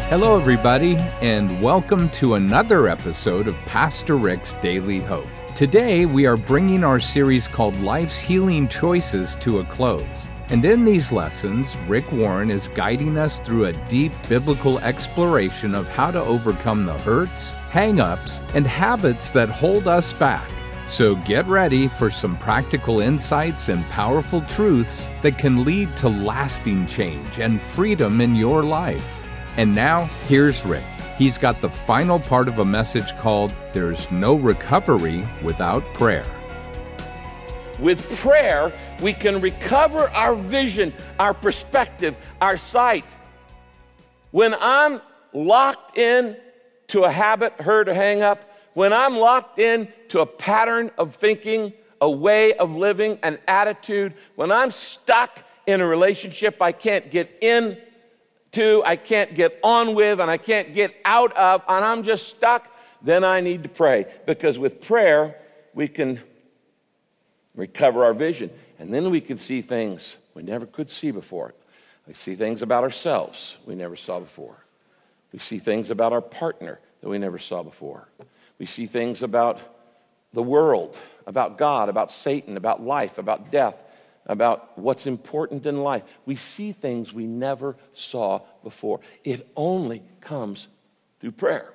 Hello, everybody, and welcome to another episode of Pastor Rick's Daily Hope. Today, we are bringing our series called Life's Healing Choices to a close. And in these lessons, Rick Warren is guiding us through a deep biblical exploration of how to overcome the hurts, hang-ups, and habits that hold us back. So get ready for some practical insights and powerful truths that can lead to lasting change and freedom in your life. And now, here's Rick. He's got the final part of a message called There's No Recovery Without Prayer. With prayer, we can recover our vision, our perspective, our sight. When I'm locked in to a habit, hurt, or hang up, when I'm locked in to a pattern of thinking, a way of living, an attitude, when I'm stuck in a relationship I can't get into, I can't get on with, and I can't get out of, and I'm just stuck, then I need to pray. Because with prayer, we can recover our vision. And then we can see things we never could see before. We see things about ourselves we never saw before. We see things about our partner that we never saw before. We see things about the world, about God, about Satan, about life, about death, about what's important in life. We see things we never saw before. It only comes through prayer.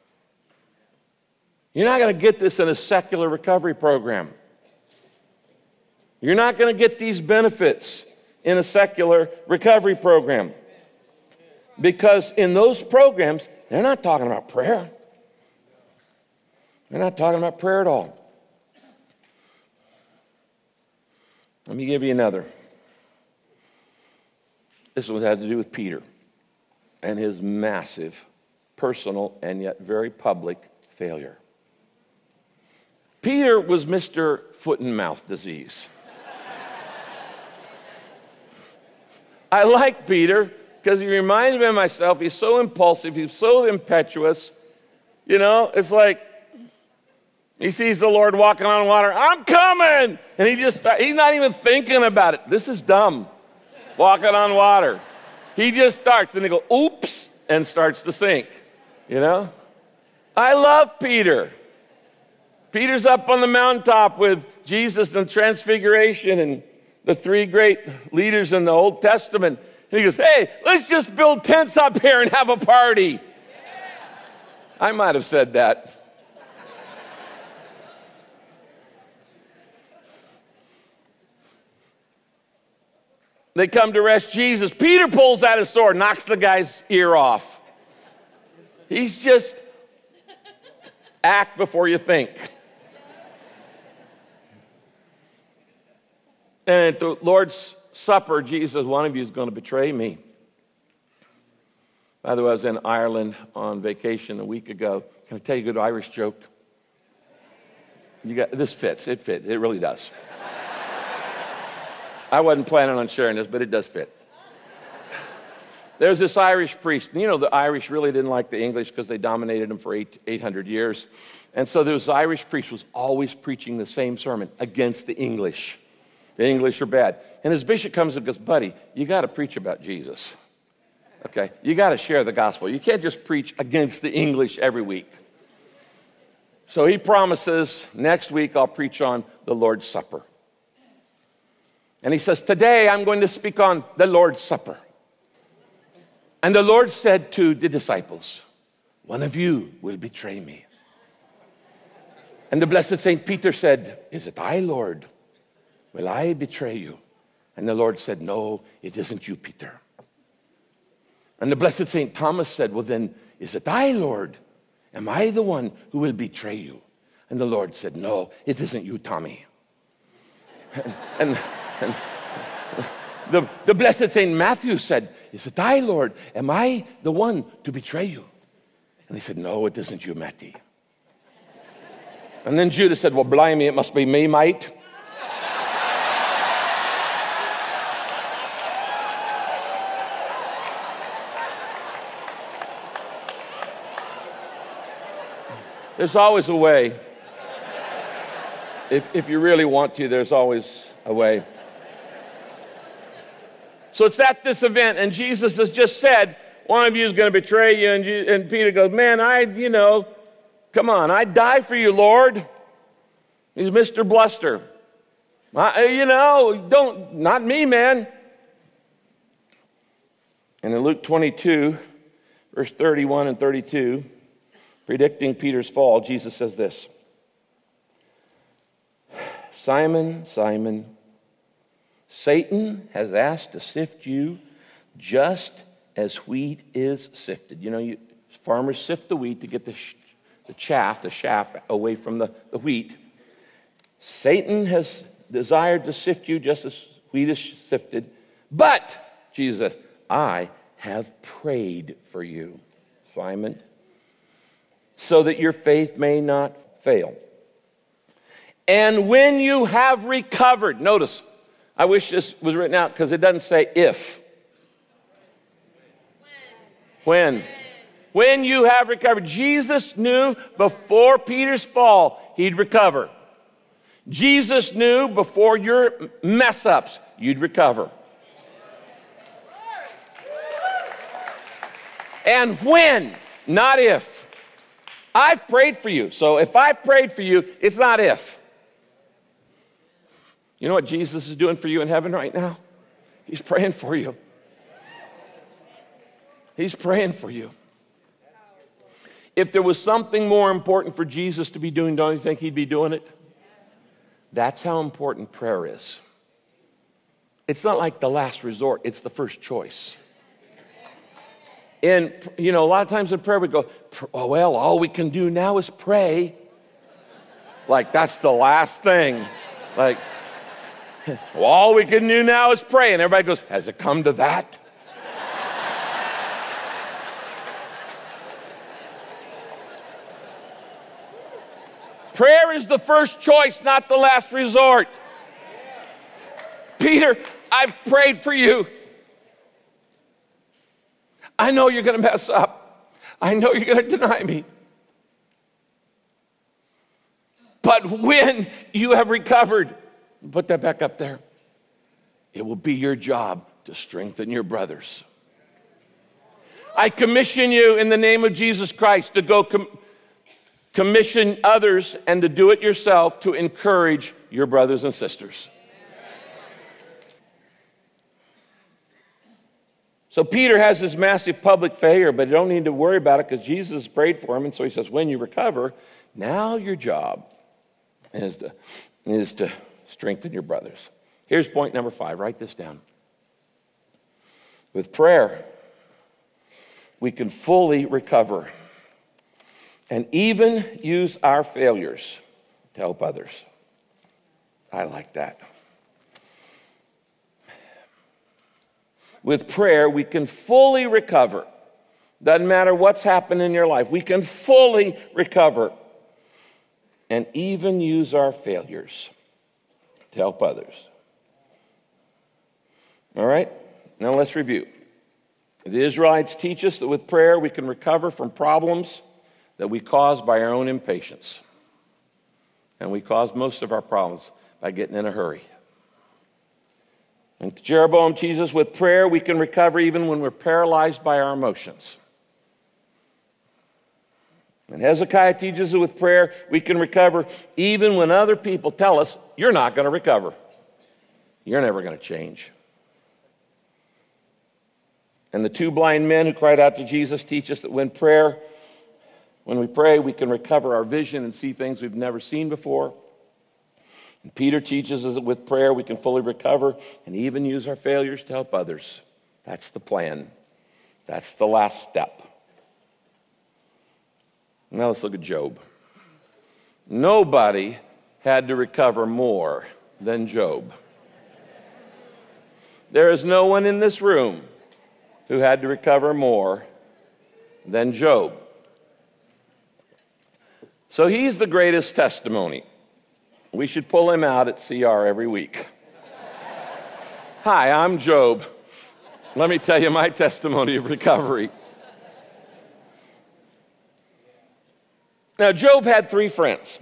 You're not going to get this in a secular recovery program. You're not going to get these benefits in a secular recovery program. Because in those programs, they're not talking about prayer. They're not talking about prayer at all. Let me give you another. This one had to do with Peter and his massive, personal, and yet very public failure. Peter was Mr. Foot and Mouth Disease. I like Peter because he reminds me of myself. He's so impulsive. He's so impetuous. You know, it's like he sees the Lord walking on water. I'm coming! And he's not even thinking about it. This is dumb, walking on water. He just starts, and he goes, oops, and starts to sink, you know? I love Peter. Peter's up on the mountaintop with Jesus in Transfiguration and the three great leaders in the Old Testament. And he goes, hey, let's just build tents up here and have a party. I might have said that. They come to arrest Jesus. Peter pulls out his sword, knocks the guy's ear off. He's just act before you think. And at the Lord's Supper, Jesus, one of you is going to betray me. By the way, I was in Ireland on vacation a week ago. Can I tell you a good Irish joke? This fits. It fits. It really does. I wasn't planning on sharing this, but it does fit. There's this Irish priest. You know, the Irish really didn't like the English because they dominated them for 800 years. And so this Irish priest was always preaching the same sermon against the English. The English are bad. And his bishop comes and goes, buddy, you got to preach about Jesus. Okay? You got to share the gospel. You can't just preach against the English every week. So he promises, next week I'll preach on the Lord's Supper. And he says, today I'm going to speak on the Lord's Supper. And the Lord said to the disciples, one of you will betray me. And the blessed St. Peter said, is it I, Lord? Will I betray you? And the Lord said, no, it isn't you, Peter. And the blessed St. Thomas said, well then, is it I, Lord? Am I the one who will betray you? And the Lord said, no, it isn't you, Tommy. And the blessed St. Matthew said, is it I, Lord? Am I the one to betray you? And he said, no, it isn't you, Matty. And then Judas said, well, blimey, it must be me, mate. There's always a way. If you really want to, there's always a way. So it's at this event, and Jesus has just said, one of you is going to betray you. And Peter goes, man, come on, I'd die for you, Lord. He's Mr. Bluster. Not me, man. And in Luke 22, verse 31 and 32, predicting Peter's fall, Jesus says this: Simon, Simon, Satan has asked to sift you just as wheat is sifted. Farmers sift the wheat to get the chaff away from the wheat. Satan has desired to sift you just as wheat is sifted. But, Jesus, I have prayed for you, Simon, so that your faith may not fail. And when you have recovered, notice, I wish this was written out because it doesn't say if. When you have recovered. Jesus knew before Peter's fall he'd recover. Jesus knew before your mess ups you'd recover. And when, not if. I've prayed for you. So if I've prayed for you, it's not if. You know what Jesus is doing for you in heaven right now? He's praying for you. He's praying for you. If there was something more important for Jesus to be doing, don't you think he'd be doing it? That's how important prayer is. It's not like the last resort, it's the first choice. And, a lot of times in prayer we go, all we can do now is pray. Like that's the last thing. Like, all we can do now is pray. And everybody goes, has it come to that? Prayer is the first choice, not the last resort. Peter, I've prayed for you. I know you're going to mess up. I know you're going to deny me. But when you have recovered, put that back up there, it will be your job to strengthen your brothers. I commission you in the name of Jesus Christ to go commission others and to do it yourself to encourage your brothers and sisters. So Peter has this massive public failure, but you don't need to worry about it because Jesus prayed for him. And so he says, when you recover, now your job is to strengthen your brothers. Here's point number 5. Write this down. With prayer, we can fully recover and even use our failures to help others. I like that. With prayer, we can fully recover. Doesn't matter what's happened in your life. We can fully recover and even use our failures to help others. All right? Now let's review. The Israelites teach us that with prayer, we can recover from problems that we cause by our own impatience. And we cause most of our problems by getting in a hurry. And Jeroboam teaches us with prayer we can recover even when we're paralyzed by our emotions. And Hezekiah teaches us with prayer we can recover even when other people tell us, you're not going to recover. You're never going to change. And the 2 blind men who cried out to Jesus teach us that when we pray, we can recover our vision and see things we've never seen before. And Peter teaches us that with prayer, we can fully recover and even use our failures to help others. That's the plan. That's the last step. Now let's look at Job. Nobody had to recover more than Job. There is no one in this room who had to recover more than Job. So he's the greatest testimony. We should pull him out at CR every week. Hi, I'm Job. Let me tell you my testimony of recovery. Now, Job had 3 friends.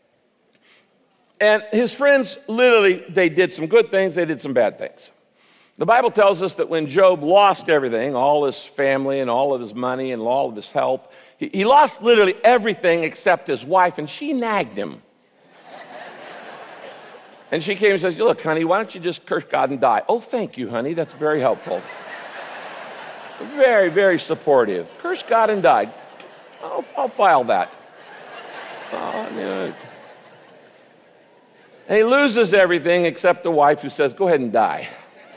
And his friends, literally, they did some good things, they did some bad things. The Bible tells us that when Job lost everything, all his family and all of his money and all of his health, he lost literally everything except his wife, and she nagged him. And she came and says, look, honey, why don't you just curse God and die? Oh, thank you, honey. That's very helpful. Very, very supportive. Curse God and die. I'll file that. And he loses everything except the wife who says, go ahead and die.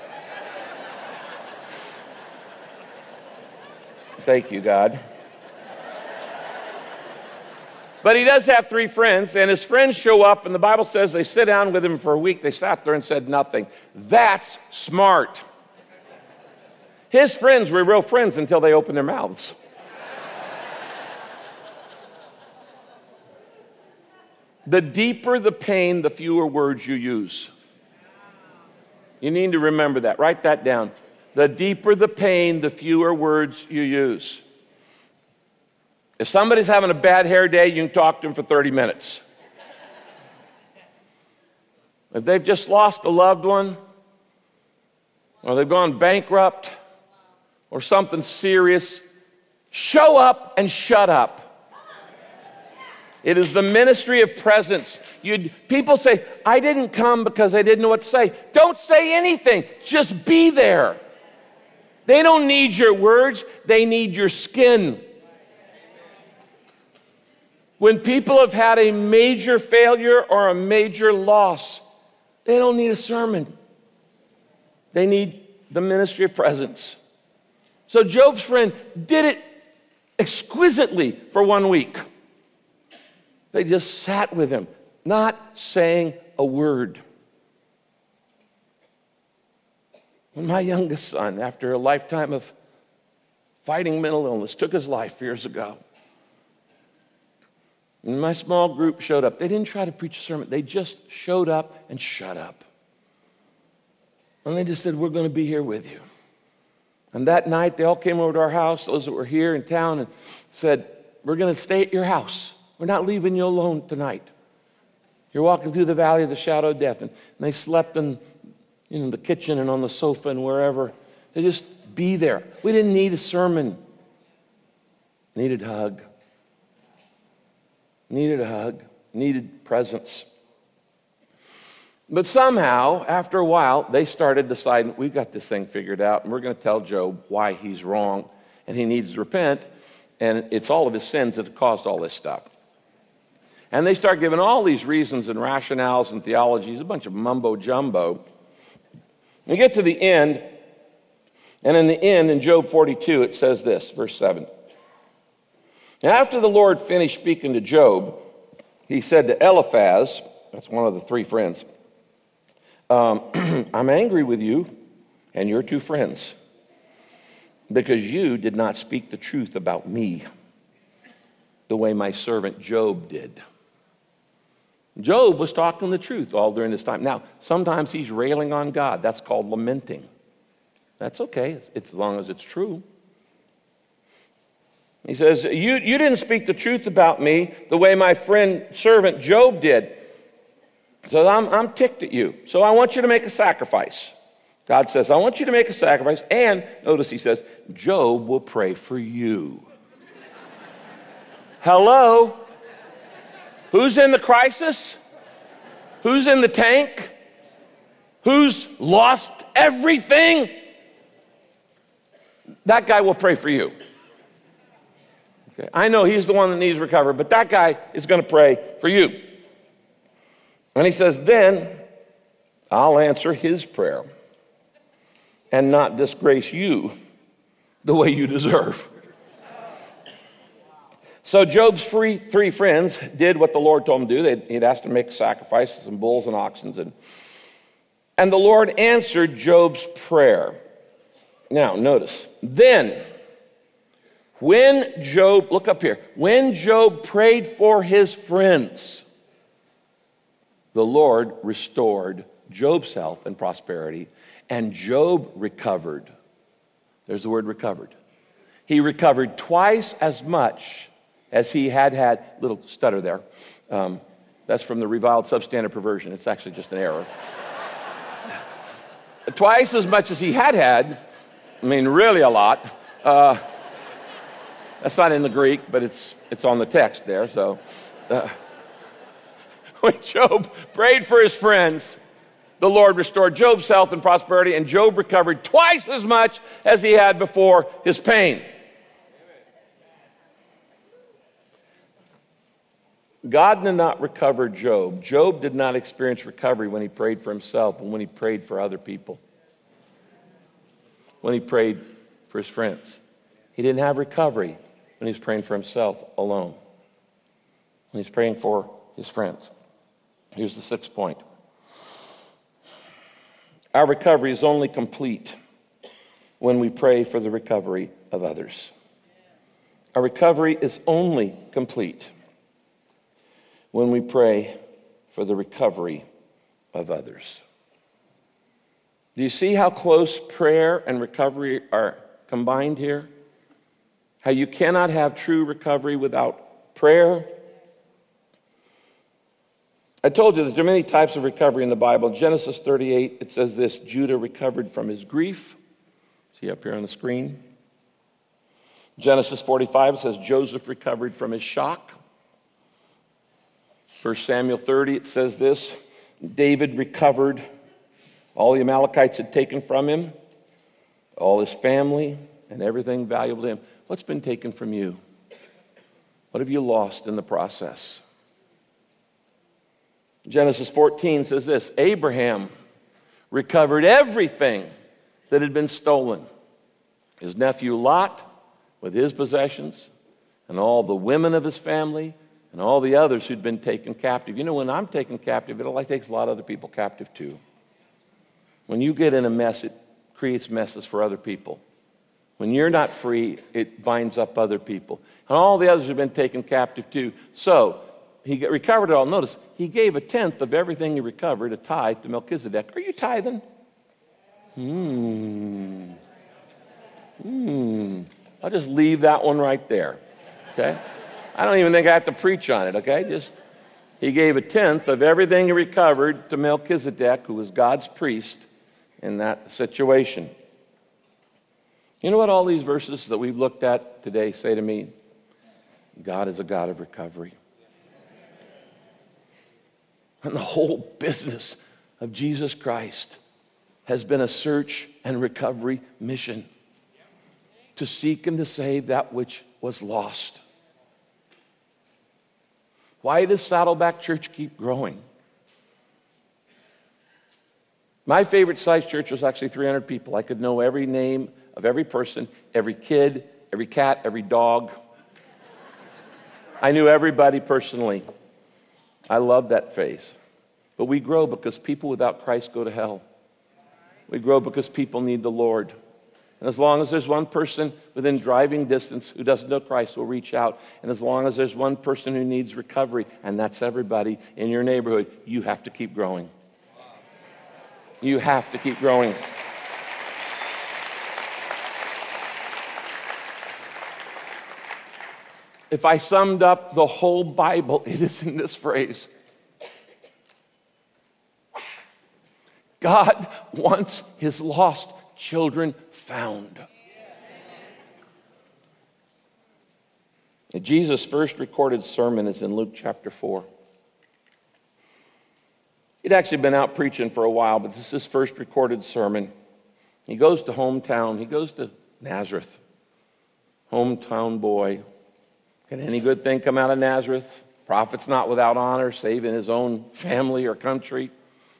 Thank you, God. But he does have 3 friends, and his friends show up, and the Bible says they sit down with him for a week. They sat there and said nothing. That's smart. His friends were real friends until they opened their mouths. The deeper the pain, the fewer words you use. You need to remember that. Write that down. The deeper the pain, the fewer words you use. If somebody's having a bad hair day, you can talk to them for 30 minutes. If they've just lost a loved one, or they've gone bankrupt, or something serious, show up and shut up. It is the ministry of presence. People say, I didn't come because I didn't know what to say. Don't say anything. Just be there. They don't need your words. They need your skin. When people have had a major failure or a major loss, they don't need a sermon. They need the ministry of presence. So Job's friend did it exquisitely for 1 week. They just sat with him, not saying a word. When my youngest son, after a lifetime of fighting mental illness, took his life years ago, and my small group showed up. They didn't try to preach a sermon. They just showed up and shut up. And they just said, we're going to be here with you. And that night, they all came over to our house, those that were here in town, and said, we're going to stay at your house. We're not leaving you alone tonight. You're walking through the valley of the shadow of death. And they slept in the kitchen and on the sofa and wherever. They just be there. We didn't need a sermon. Needed a hug. Needed a hug. Needed presence. But somehow, after a while, they started deciding, we've got this thing figured out, and we're going to tell Job why he's wrong, and he needs to repent, and it's all of his sins that have caused all this stuff. And they start giving all these reasons and rationales and theologies, a bunch of mumbo-jumbo. We get to the end, and in the end, in Job 42, it says this, verse 7. After the Lord finished speaking to Job, he said to Eliphaz, that's one of the 3 friends, I'm angry with you and your 2 friends because you did not speak the truth about me the way my servant Job did. Job was talking the truth all during this time. Now, sometimes he's railing on God. That's called lamenting. That's okay, as long as it's true. He says, you didn't speak the truth about me the way my friend servant Job did. So I'm ticked at you. So I want you to make a sacrifice. God says, I want you to make a sacrifice. And notice he says, Job will pray for you. Hello? Who's in the crisis? Who's in the tank? Who's lost everything? That guy will pray for you. Okay. I know he's the one that needs recovery, but that guy is going to pray for you. And he says, then I'll answer his prayer and not disgrace you the way you deserve. So Job's 3 friends did what the Lord told them to do. He'd asked them to make sacrifices and bulls and oxen. And the Lord answered Job's prayer. Now, notice, then, when Job, look up here, when Job prayed for his friends, the Lord restored Job's health and prosperity, and Job recovered. There's the word recovered. He recovered twice as much as he had, little stutter there. That's from the reviled substandard perversion. It's actually just an error. twice as much as he had. I mean, really a lot. That's not in the Greek, but it's on the text there. So when Job prayed for his friends, the Lord restored Job's health and prosperity, and Job recovered twice as much as he had before his pain. God did not recover Job. Job did not experience recovery when he prayed for himself and when he prayed for other people, when he prayed for his friends. He didn't have recovery when he was praying for himself alone, when he's praying for his friends. Here's the sixth point. Our recovery is only complete when we pray for the recovery of others. Our recovery is only complete when we pray for the recovery of others. Do you see how close prayer and recovery are combined here? How you cannot have true recovery without prayer? I told you that there are many types of recovery in the Bible. In Genesis 38, it says this: Judah recovered from his grief. See up here on the screen. Genesis 45, it says Joseph recovered from his shock. 1 Samuel 30, it says this: David recovered. All the Amalekites had taken from him, all his family, and everything valuable to him. What's been taken from you? What have you lost in the process? Genesis 14 says this: Abraham recovered everything that had been stolen. His nephew Lot with his possessions, and all the women of his family, and all the others who'd been taken captive. You know, when I'm taken captive, it takes a lot of other people captive too. When you get in a mess, it creates messes for other people. When you're not free, it binds up other people. And all the others have been taken captive too. So he recovered it all. Notice, he gave a tenth of everything he recovered, a tithe, to Melchizedek. Are you tithing? I'll just leave that one right there, okay? I don't even think I have to preach on it, okay? He gave a tenth of everything he recovered to Melchizedek, who was God's priest in that situation. You know what all these verses that we've looked at today say to me? God is a God of recovery. And the whole business of Jesus Christ has been a search and recovery mission to seek and to save that which was lost. Why does Saddleback Church keep growing? My favorite size church was actually 300 people. I could know every name of every person, every kid, every cat, every dog. I knew everybody personally. I loved that phase. But we grow because people without Christ go to hell. We grow because people need the Lord. And as long as there's one person within driving distance who doesn't know Christ, we'll reach out. And as long as there's one person who needs recovery, and that's everybody in your neighborhood, you have to keep growing. You have to keep growing. If I summed up the whole Bible, it is in this phrase. God wants his lost children found. Jesus' first recorded sermon is in Luke chapter 4. He'd actually been out preaching for a while, but this is his first recorded sermon. He goes to hometown. He goes to Nazareth. Hometown boy. Can any good thing come out of Nazareth? Prophet's not without honor, save in his own family or country.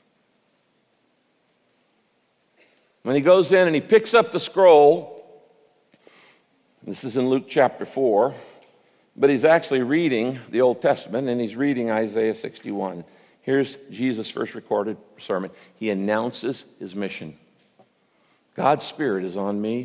When he goes in and he picks up the scroll, this is in Luke chapter 4, but he's actually reading the Old Testament, and he's reading Isaiah 61. Here's Jesus' first recorded sermon. He announces his mission. God's Spirit is on me,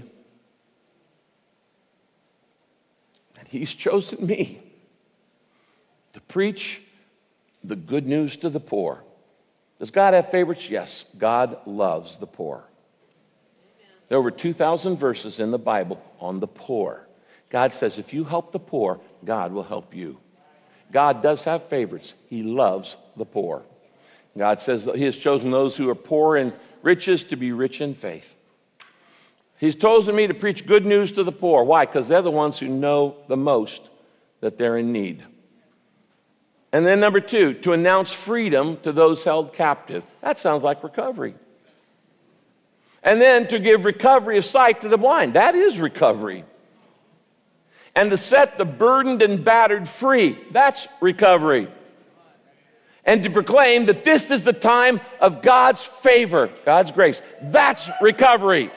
and he's chosen me to preach the good news to the poor. Does God have favorites? Yes. God loves the poor. There are over 2,000 verses in the Bible on the poor. God says if you help the poor, God will help you. God does have favorites. He loves the poor. God says that He has chosen those who are poor in riches to be rich in faith. He's chosen me to preach good news to the poor. Why? Because they're the ones who know the most that they're in need. And then number 2, to announce freedom to those held captive. That sounds like recovery. And then to give recovery of sight to the blind. That is recovery. And to set the burdened and battered free. That's recovery. And to proclaim that this is the time of God's favor, God's grace. That's recovery.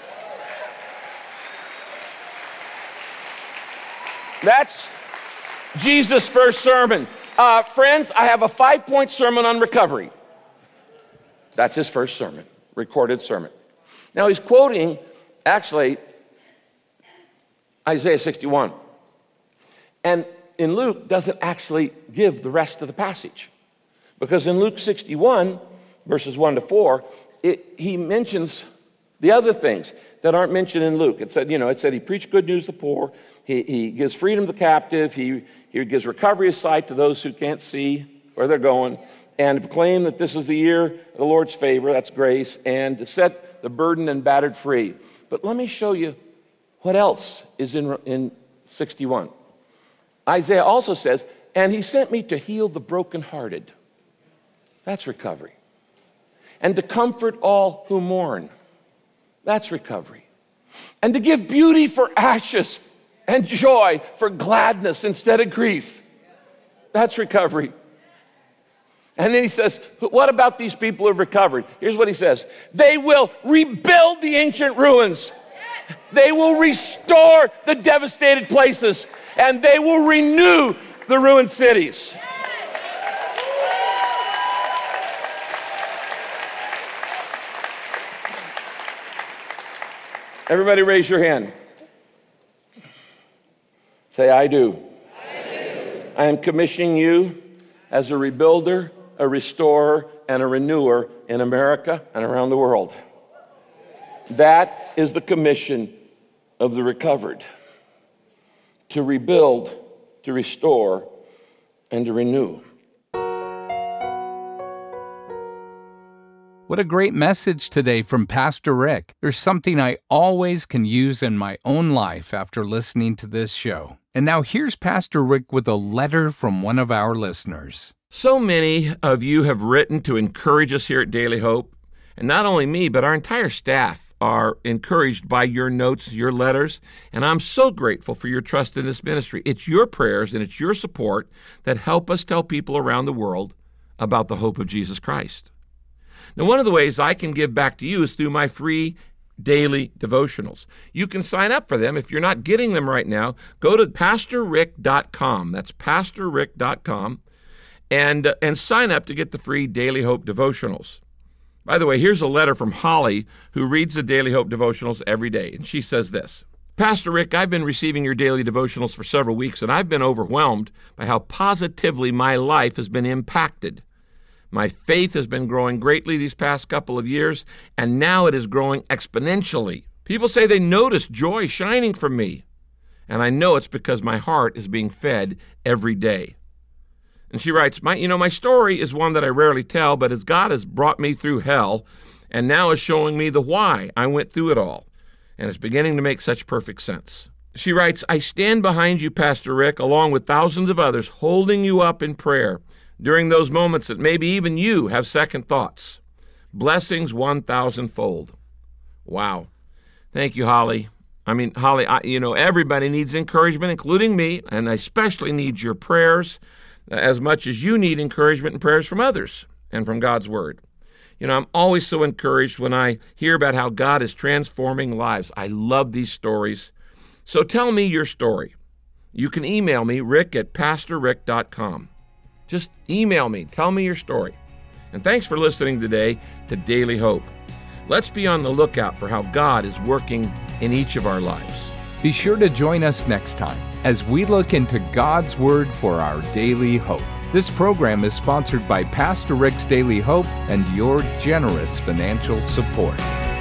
That's Jesus' first sermon. Friends, I have a 5-point sermon on recovery. That's his first sermon, recorded sermon. Now he's quoting, actually, Isaiah 61. And in Luke, doesn't actually give the rest of the passage. Because in Luke 61, verses 1 to 4, he mentions the other things that aren't mentioned in Luke. It said he preached good news to the poor. He gives freedom to the captive. He gives recovery of sight to those who can't see where they're going. And to proclaim that this is the year of the Lord's favor, that's grace, and to set the burdened and battered free. But let me show you what else is in 61. Isaiah also says, and he sent me to heal the brokenhearted. That's recovery. And to comfort all who mourn. That's recovery. And to give beauty for ashes and joy for gladness instead of grief. That's recovery. And then he says, what about these people who've recovered? Here's what he says. They will rebuild the ancient ruins. They will restore the devastated places. And they will renew the ruined cities. Everybody raise your hand. Say, I do. I am commissioning you as a rebuilder, a restorer, and a renewer in America and around the world. That is the commission of the recovered. To rebuild, to restore, and to renew. What a great message today from Pastor Rick. There's something I always can use in my own life after listening to this show. And now here's Pastor Rick with a letter from one of our listeners. So many of you have written to encourage us here at Daily Hope. And not only me, but our entire staff are encouraged by your notes, your letters. And I'm so grateful for your trust in this ministry. It's your prayers and it's your support that help us tell people around the world about the hope of Jesus Christ. Now, one of the ways I can give back to you is through my free daily devotionals. You can sign up for them. If you're not getting them right now, go to PastorRick.com. That's PastorRick.com, and sign up to get the free Daily Hope devotionals. By the way, here's a letter from Holly, who reads the Daily Hope devotionals every day, and she says this. Pastor Rick, I've been receiving your daily devotionals for several weeks, and I've been overwhelmed by how positively my life has been impacted. My faith has been growing greatly these past couple of years, and now it is growing exponentially. People say they notice joy shining from me, and I know it's because my heart is being fed every day. And she writes, my story is one that I rarely tell, but as God has brought me through hell and now is showing me the why I went through it all, and it's beginning to make such perfect sense. She writes, I stand behind you, Pastor Rick, along with thousands of others, holding you up in prayer during those moments that maybe even you have second thoughts. Blessings 1,000-fold. Wow. Thank you, Holly. Holly, everybody needs encouragement, including me, and I especially need your prayers as much as you need encouragement and prayers from others and from God's Word. I'm always so encouraged when I hear about how God is transforming lives. I love these stories. So tell me your story. You can email me, rick@pastorrick.com. Just email me. Tell me your story. And thanks for listening today to Daily Hope. Let's be on the lookout for how God is working in each of our lives. Be sure to join us next time as we look into God's Word for our daily hope. This program is sponsored by Pastor Rick's Daily Hope and your generous financial support.